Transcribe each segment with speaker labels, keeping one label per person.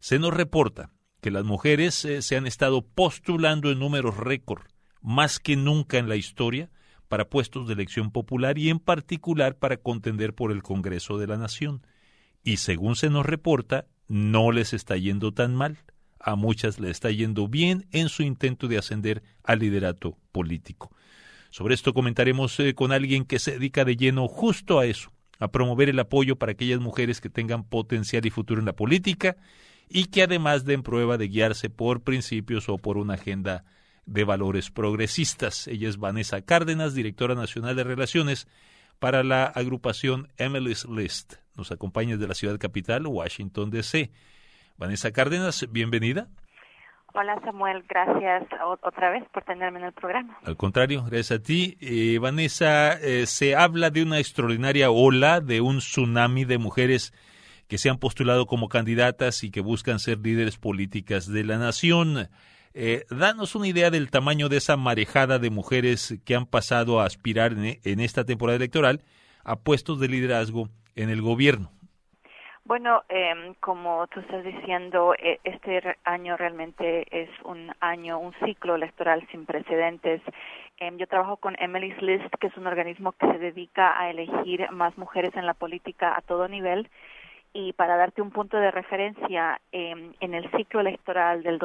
Speaker 1: Se nos reporta que las mujeres se han estado postulando en números récord, más que nunca en la historia, para puestos de elección popular y en particular para contender por el Congreso de la Nación. Y según se nos reporta, no les está yendo tan mal. A muchas les está yendo bien en su intento de ascender al liderato político. Sobre esto comentaremos con alguien que se dedica de lleno justo a eso, a promover el apoyo para aquellas mujeres que tengan potencial y futuro en la política y que además den prueba de guiarse por principios o por una agenda de valores progresistas. Ella es Vanessa Cárdenas, directora nacional de Relaciones para la agrupación Emily's List. Nos acompaña desde la ciudad capital, Washington, D.C. Vanessa Cárdenas, bienvenida.
Speaker 2: Hola Samuel, gracias otra vez por tenerme en el programa.
Speaker 1: Al contrario, gracias a ti. Vanessa, se habla de una extraordinaria ola, de un tsunami de mujeres que se han postulado como candidatas y que buscan ser líderes políticas de la nación. Danos una idea del tamaño de esa marejada de mujeres que han pasado a aspirar en esta temporada electoral a puestos de liderazgo en el gobierno.
Speaker 2: Bueno, como tú estás diciendo, este año realmente es un ciclo electoral sin precedentes. Yo trabajo con Emily's List, que es un organismo que se dedica a elegir más mujeres en la política a todo nivel. Y para darte un punto de referencia, en el ciclo electoral del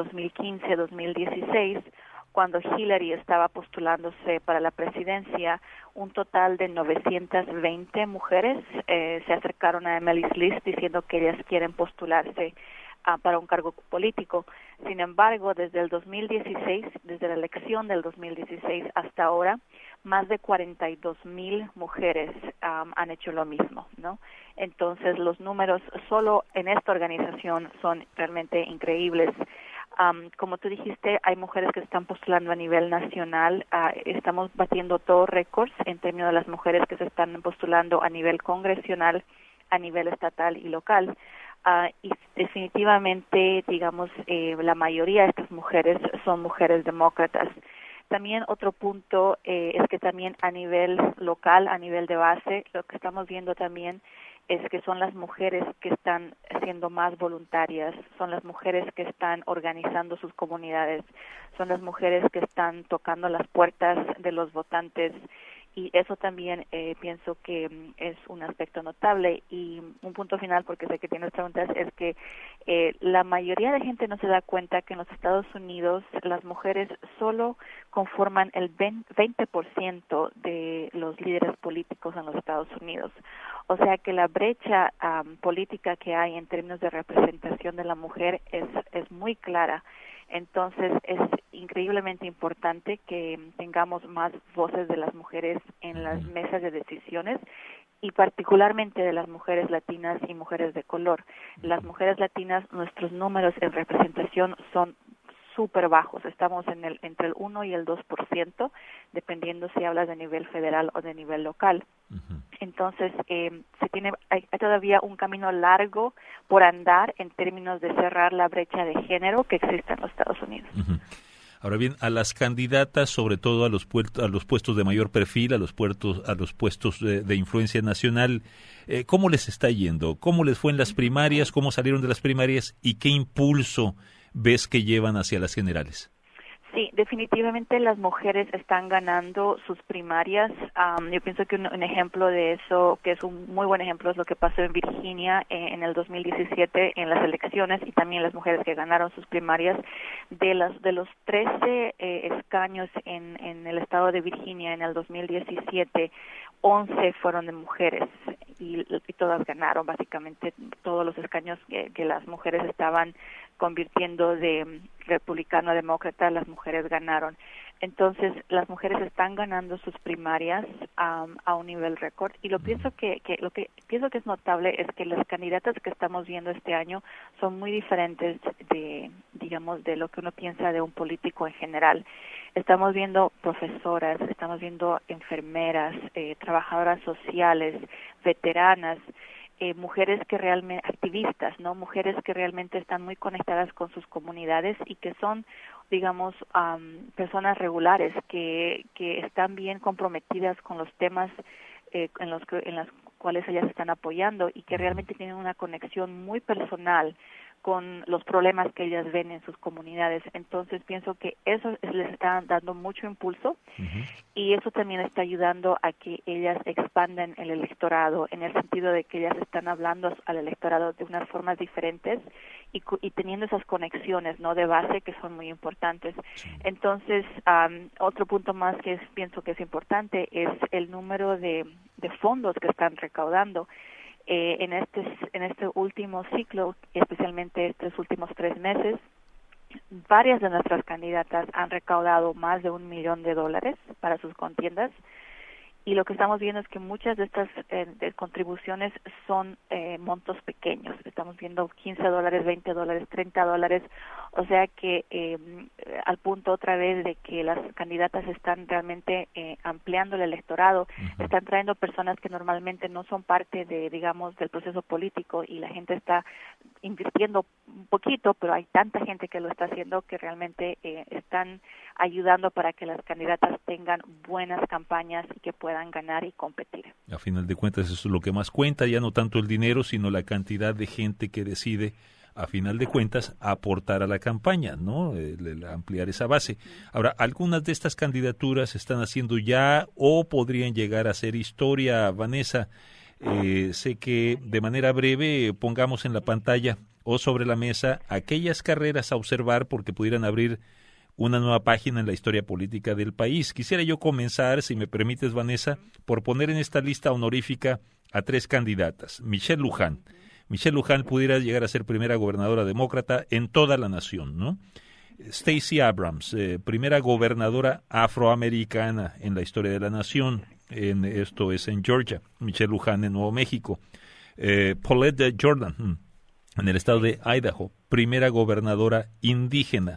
Speaker 2: 2015-2016, cuando Hillary estaba postulándose para la presidencia, un total de 920 mujeres se acercaron a Emily's List diciendo que ellas quieren postularse para un cargo político. Sin embargo, desde el 2016, desde la elección del 2016 hasta ahora, más de 42,000 mujeres han hecho lo mismo, ¿no? Entonces, los números solo en esta organización son realmente increíbles. Como tú dijiste, hay mujeres que están postulando a nivel nacional. Estamos batiendo todos récords en términos de las mujeres que se están postulando a nivel congresional, a nivel estatal y local. Y definitivamente, digamos, la mayoría de estas mujeres son mujeres demócratas. También otro punto es que también a nivel local, a nivel de base, lo que estamos viendo también es que son las mujeres que están siendo más voluntarias, son las mujeres que están organizando sus comunidades, son las mujeres que están tocando las puertas de los votantes, y eso también pienso que es un aspecto notable. Y un punto final, porque sé que tienes preguntas, es que la mayoría de gente no se da cuenta que en los Estados Unidos las mujeres solo conforman el 20% de los líderes políticos en los Estados Unidos. O sea que la brecha política que hay en términos de representación de la mujer es muy clara. Entonces, es increíblemente importante que tengamos más voces de las mujeres en las mesas de decisiones y particularmente de las mujeres latinas y mujeres de color. Las mujeres latinas, nuestros números en representación son súper bajos. Estamos entre el 1 y el 2%, dependiendo si hablas de nivel federal o de nivel local. Entonces, hay todavía un camino largo por andar en términos de cerrar la brecha de género que existe en los Estados Unidos.
Speaker 1: Ahora bien, a las candidatas, sobre todo a los puestos de mayor perfil, a los puestos de influencia nacional, ¿cómo les está yendo? ¿Cómo les fue en las primarias? ¿Cómo salieron de las primarias? ¿Y qué impulso ves que llevan hacia las generales?
Speaker 2: Sí, definitivamente las mujeres están ganando sus primarias. Yo pienso que un ejemplo de eso, que es un muy buen ejemplo, es lo que pasó en Virginia en el 2017 en las elecciones, y también las mujeres que ganaron sus primarias. De los 13 escaños en el estado de Virginia en el 2017, 11 fueron de mujeres y todas ganaron, básicamente todos los escaños que las mujeres estaban convirtiendo de republicano a demócrata, las mujeres ganaron. Entonces, las mujeres están ganando sus primarias a un nivel récord, y lo que pienso que es notable es que las candidatas que estamos viendo este año son muy diferentes de lo que uno piensa de un político en general. Estamos viendo profesoras, estamos viendo enfermeras, trabajadoras sociales, veteranas, mujeres que realmente, activistas, ¿no? Mujeres que realmente están muy conectadas con sus comunidades y que son, digamos, personas regulares que están bien comprometidas con los temas en las cuales ellas están apoyando, y que realmente tienen una conexión muy personal con los problemas que ellas ven en sus comunidades. Entonces pienso que eso les está dando mucho impulso y eso también está ayudando a que ellas expandan el electorado, en el sentido de que ellas están hablando al electorado de unas formas diferentes y teniendo esas conexiones, ¿no?, de base, que son muy importantes. Entonces, otro punto más que pienso que es importante es el número de fondos que están recaudando. En este último ciclo, especialmente estos últimos 3 meses, varias de nuestras candidatas han recaudado más de $1 millón para sus contiendas, y lo que estamos viendo es que muchas de estas contribuciones son montos pequeños. Estamos viendo $15, $20, $30, o sea que al punto otra vez de que las candidatas están realmente ampliando el electorado, están trayendo personas que normalmente no son parte de, digamos, del proceso político, y la gente está invirtiendo un poquito, pero hay tanta gente que lo está haciendo que realmente están ayudando para que las candidatas tengan buenas campañas y que puedan ganar y competir.
Speaker 1: A final de cuentas, eso es lo que más cuenta, ya no tanto el dinero, sino la cantidad de gente que decide, a final de cuentas, aportar a la campaña, ¿no? Ampliar esa base. Ahora, algunas de estas candidaturas están haciendo ya o podrían llegar a hacer historia, Vanessa. Sé que de manera breve pongamos en la pantalla o sobre la mesa aquellas carreras a observar porque pudieran abrir una nueva página en la historia política del país. Quisiera yo comenzar, si me permites, Vanessa, por poner en esta lista honorífica a 3 candidatas. Michelle Lujan. Michelle Lujan pudiera llegar a ser primera gobernadora demócrata en toda la nación, ¿no? Stacey Abrams, primera gobernadora afroamericana en la historia de la nación. Esto es en Georgia. Michelle Lujan en Nuevo México. Paulette Jordan en el estado de Idaho, primera gobernadora indígena.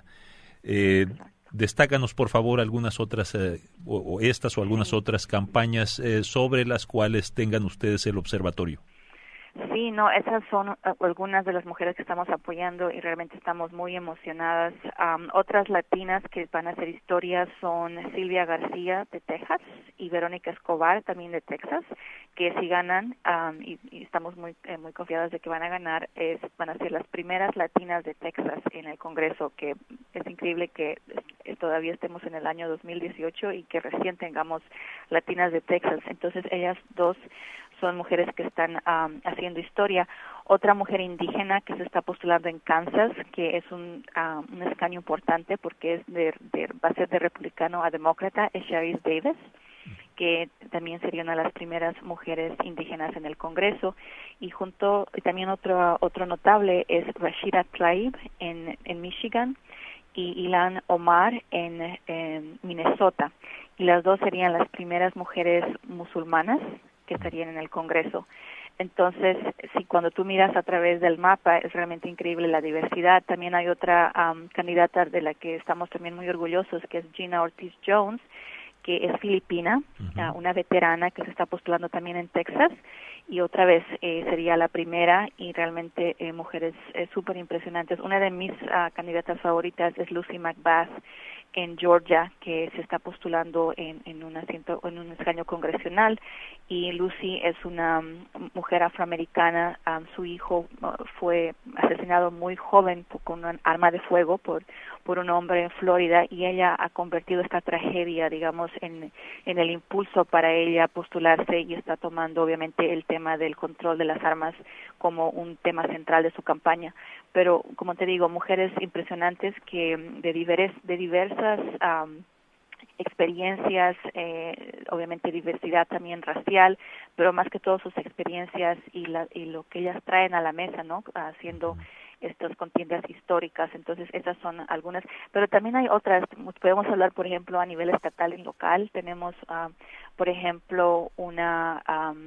Speaker 1: Destácanos, por favor, algunas otras, o estas o algunas otras campañas sobre las cuales tengan ustedes el observatorio.
Speaker 2: Sí, no, esas son algunas de las mujeres que estamos apoyando y realmente estamos muy emocionadas. Otras latinas que van a hacer historia son Silvia García de Texas y Verónica Escobar también de Texas, que si ganan, y estamos muy confiadas de que van a ganar, van a ser las primeras latinas de Texas en el Congreso, que es increíble que todavía estemos en el año 2018 y que recién tengamos latinas de Texas. Entonces ellas dos son mujeres que están haciendo historia. Otra mujer indígena que se está postulando en Kansas, que es un escaño importante porque va a ser de republicano a demócrata, es Sharice Davis, que también sería una de las primeras mujeres indígenas en el Congreso. Y también otro notable es Rashida Tlaib en Michigan y Ilan Omar en Minnesota. Y las dos serían las primeras mujeres musulmanas que estarían en el Congreso. Entonces, si cuando tú miras a través del mapa, es realmente increíble la diversidad. También hay otra candidata de la que estamos también muy orgullosos, que es Gina Ortiz Jones, que es filipina, una veterana que se está postulando también en Texas, y otra vez sería la primera, y realmente mujeres súper impresionantes. Una de mis candidatas favoritas es Lucy McBath en Georgia, que se está postulando en un escaño congresional, y Lucy es una mujer afroamericana. Su hijo fue asesinado muy joven con un arma de fuego por un hombre en Florida, y ella ha convertido esta tragedia, digamos, en el impulso para ella postularse, y está tomando obviamente el tema del control de las armas como un tema central de su campaña. Pero, como te digo, mujeres impresionantes que de diversas experiencias, obviamente diversidad también racial, pero más que todo sus experiencias y lo que ellas traen a la mesa, ¿no? Haciendo estas contiendas históricas. Entonces, esas son algunas, pero también hay otras. Podemos hablar, por ejemplo, a nivel estatal y local. Tenemos, por ejemplo, una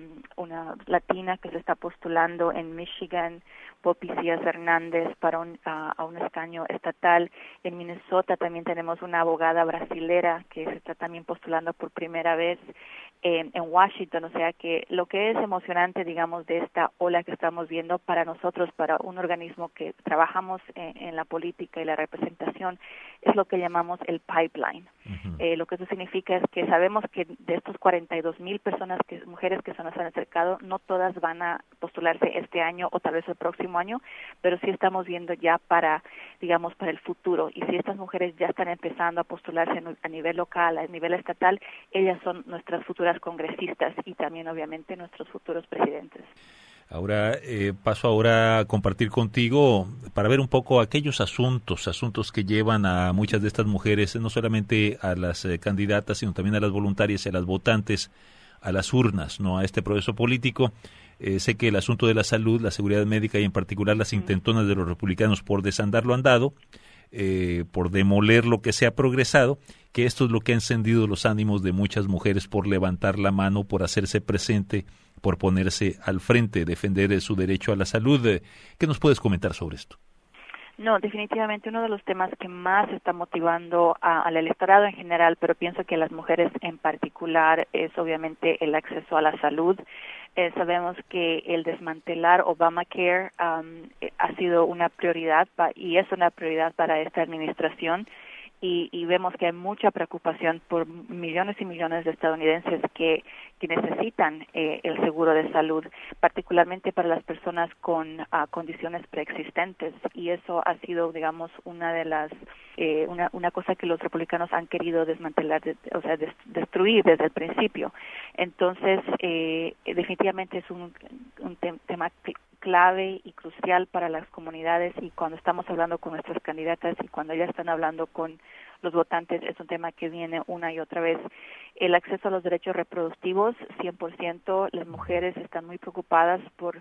Speaker 2: latina que se está postulando en Michigan, Poppy Cías Hernández, para a un escaño estatal. En Minnesota también tenemos una abogada brasilera que se está también postulando por primera vez en Washington. O sea que lo que es emocionante, digamos, de esta ola que estamos viendo para nosotros, para un organismo que que trabajamos en la política y la representación es lo que llamamos el pipeline. Lo que eso significa es que sabemos que de estos 42,000 mujeres que se nos han acercado, no todas van a postularse este año o tal vez el próximo año, pero sí estamos viendo ya para el futuro. Y si estas mujeres ya están empezando a postularse a nivel local, a nivel estatal, ellas son nuestras futuras congresistas y también obviamente nuestros futuros presidentes.
Speaker 1: Ahora paso a compartir contigo para ver un poco aquellos asuntos que llevan a muchas de estas mujeres, no solamente a las candidatas, sino también a las voluntarias y a las votantes, a las urnas, no a este proceso político. Sé que el asunto de la salud, la seguridad médica y en particular las intentonas de los republicanos por desandar lo andado, por demoler lo que se ha progresado, que esto es lo que ha encendido los ánimos de muchas mujeres por levantar la mano, por hacerse presente, por ponerse al frente, defender su derecho a la salud. ¿Qué nos puedes comentar sobre esto?
Speaker 2: No, definitivamente uno de los temas que más está motivando al electorado en general, pero pienso que a las mujeres en particular, es obviamente el acceso a la salud. Sabemos que el desmantelar Obamacare ha sido una prioridad y es una prioridad para esta administración. Y vemos que hay mucha preocupación por millones y millones de estadounidenses que necesitan el seguro de salud, particularmente para las personas con condiciones preexistentes, y eso ha sido, digamos, una de las una cosa que los republicanos han querido desmantelar, destruir desde el principio. Entonces, definitivamente es un tema clave y crucial para las comunidades, y cuando estamos hablando con nuestras candidatas y cuando ellas están hablando con los votantes, es un tema que viene una y otra vez. El acceso a los derechos reproductivos, 100%, las mujeres están muy preocupadas por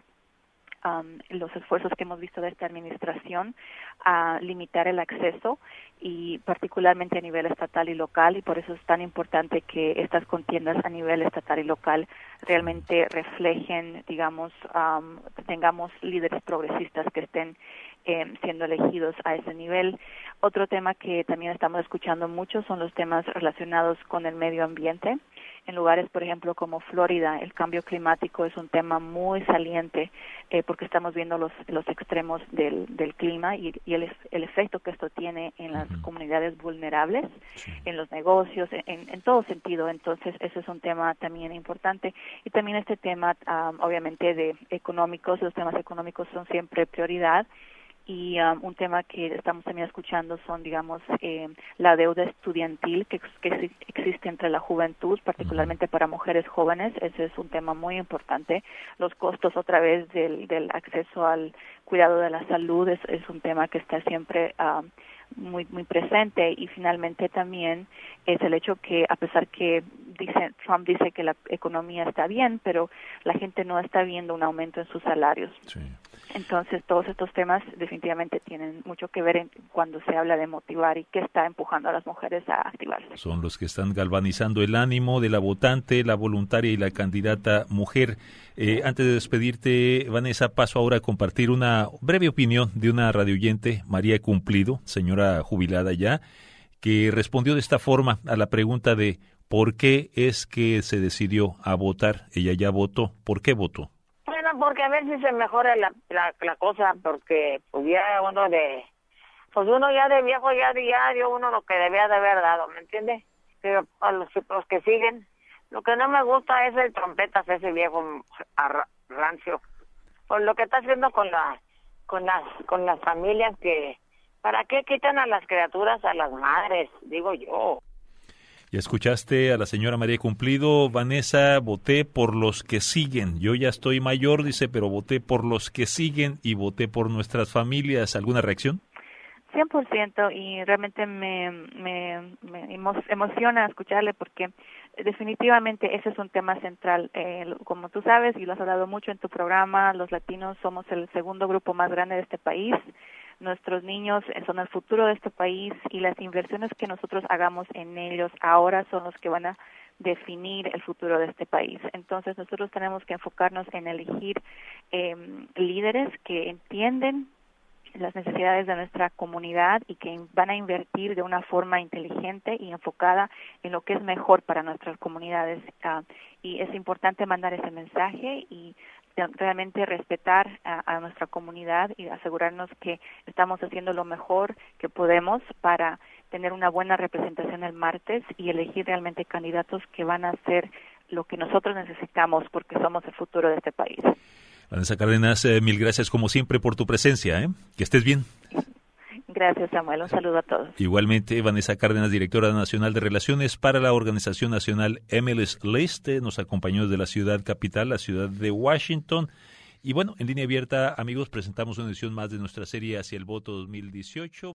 Speaker 2: los esfuerzos que hemos visto de esta administración a limitar el acceso, y particularmente a nivel estatal y local, y por eso es tan importante que estas contiendas a nivel estatal y local realmente reflejen, digamos, tengamos líderes progresistas que estén siendo elegidos a ese nivel. Otro tema que también estamos escuchando mucho son los temas relacionados con el medio ambiente. En lugares, por ejemplo, como Florida, el cambio climático es un tema muy saliente porque estamos viendo los extremos del clima y el efecto que esto tiene en las comunidades vulnerables, en los negocios, en todo sentido. Entonces, ese es un tema también importante. Y también este tema, obviamente, de económicos. Los temas económicos son siempre prioridad. Y un tema que estamos también escuchando son, digamos, la deuda estudiantil que existe entre la juventud, particularmente para mujeres jóvenes. Ese es un tema muy importante. Los costos, otra vez, del acceso al cuidado de la salud es un tema que está siempre muy presente. Y finalmente también es el hecho que, a pesar que Trump dice que la economía está bien, pero la gente no está viendo un aumento en sus salarios. Sí. Entonces, todos estos temas definitivamente tienen mucho que ver cuando se habla de motivar y qué está empujando a las mujeres a activarse.
Speaker 1: Son los que están galvanizando el ánimo de la votante, la voluntaria y la candidata mujer. Antes de despedirte, Vanessa, paso ahora a compartir una breve opinión de una radioyente, María Cumplido, señora jubilada ya, que respondió de esta forma a la pregunta de ¿por qué es que se decidió a votar? Ella ya votó. ¿Por qué votó?
Speaker 3: Bueno, porque a ver si se mejora la cosa, porque pues ya uno ya de viejo ya dio uno lo que debía de haber dado, ¿me entiendes? Pero a los que siguen, lo que no me gusta es el trompetas, ese viejo rancio, por lo que está haciendo con las familias, que ¿para qué quitan a las criaturas, a las madres? Digo yo.
Speaker 1: Ya escuchaste a la señora María Cumplido. Vanessa, voté por los que siguen. Yo ya estoy mayor, dice, pero voté por los que siguen y voté por nuestras familias. ¿Alguna reacción?
Speaker 2: 100%, y realmente me emociona escucharle, porque definitivamente ese es un tema central. Como tú sabes, y lo has hablado mucho en tu programa, los latinos somos el segundo grupo más grande de este país. Nuestros niños son el futuro de este país, y las inversiones que nosotros hagamos en ellos ahora son los que van a definir el futuro de este país. Entonces, nosotros tenemos que enfocarnos en elegir líderes que entienden las necesidades de nuestra comunidad y que van a invertir de una forma inteligente y enfocada en lo que es mejor para nuestras comunidades. Y es importante mandar ese mensaje, y realmente respetar a nuestra comunidad y asegurarnos que estamos haciendo lo mejor que podemos para tener una buena representación el martes y elegir realmente candidatos que van a hacer lo que nosotros necesitamos porque somos el futuro de este país.
Speaker 1: Vanessa Cárdenas, mil gracias como siempre por tu presencia. Que estés bien.
Speaker 2: Gracias, Samuel. Un saludo a todos.
Speaker 1: Igualmente, Vanessa Cárdenas, directora nacional de Relaciones para la Organización Nacional MLS List, nos acompañó desde la ciudad capital, la ciudad de Washington. Y bueno, en línea abierta, amigos, presentamos una edición más de nuestra serie Hacia el Voto 2018.